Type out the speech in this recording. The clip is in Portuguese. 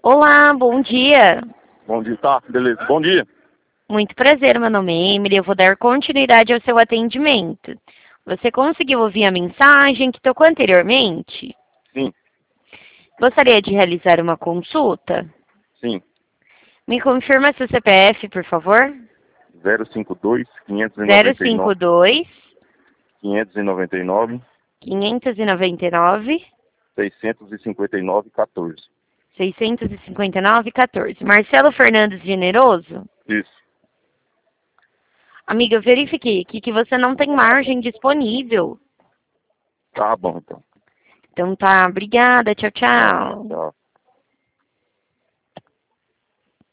Olá, bom dia. Bom dia, tá, beleza. Bom dia. Muito prazer, meu nome é Emily. Eu vou dar continuidade ao seu atendimento. Você conseguiu ouvir a mensagem que tocou anteriormente? Sim, Gostaria de realizar uma consulta? sim. Me confirma seu CPF, por favor. 052 599 052 599 599 659 14. 659 14. Marcelo Fernandes Generoso? Isso. Amiga, eu verifiquei aqui que você não tem margem disponível. Tá bom, então. Então tá, obrigada, tchau, Tá, tchau. tchau.